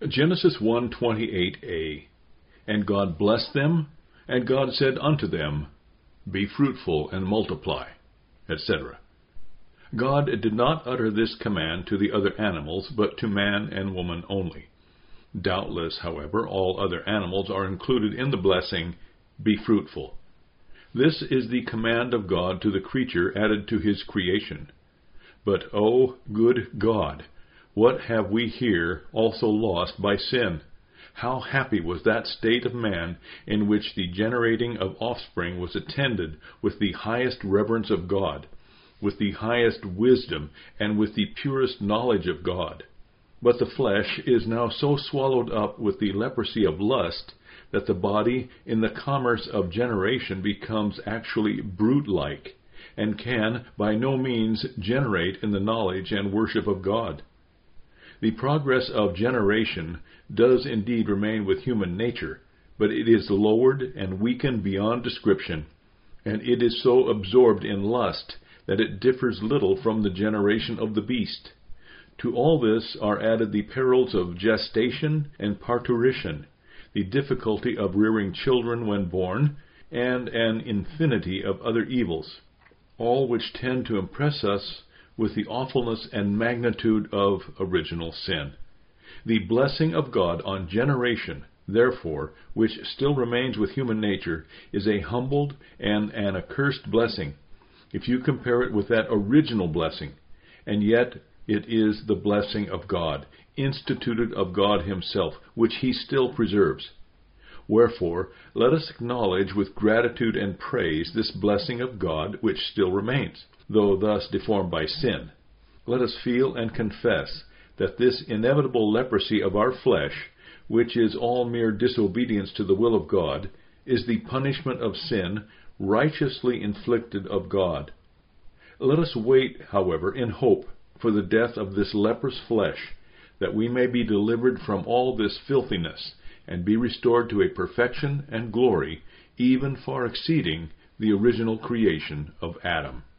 Genesis 1:28a. And God blessed them, and God said unto them, Be fruitful and multiply, etc. God did not utter this command to the other animals, but to man and woman only. Doubtless, however, all other animals are included in the blessing, Be fruitful. This is the command of God to the creature added to his creation. But, O good God, what have we here also lost by sin? How happy was that state of man in which the generating of offspring was attended with the highest reverence of God, with the highest wisdom, and with the purest knowledge of God. But the flesh is now so swallowed up with the leprosy of lust that the body in the commerce of generation becomes actually brute-like, and can by no means generate in the knowledge and worship of God. The progress of generation does indeed remain with human nature, but it is lowered and weakened beyond description, and it is so absorbed in lust that it differs little from the generation of the beast. To all this are added the perils of gestation and parturition, the difficulty of rearing children when born, and an infinity of other evils, all which tend to impress us with the awfulness and magnitude of original sin. The blessing of God on generation, therefore, which still remains with human nature, is a humbled and an accursed blessing, if you compare it with that original blessing, and yet it is the blessing of God, instituted of God himself, which he still preserves. Wherefore, let us acknowledge with gratitude and praise this blessing of God which still remains, though thus deformed by sin. Let us feel and confess that this inevitable leprosy of our flesh, which is all mere disobedience to the will of God, is the punishment of sin righteously inflicted of God. Let us wait, however, in hope for the death of this leprous flesh, that we may be delivered from all this filthiness, and be restored to a perfection and glory even far exceeding the original creation of Adam.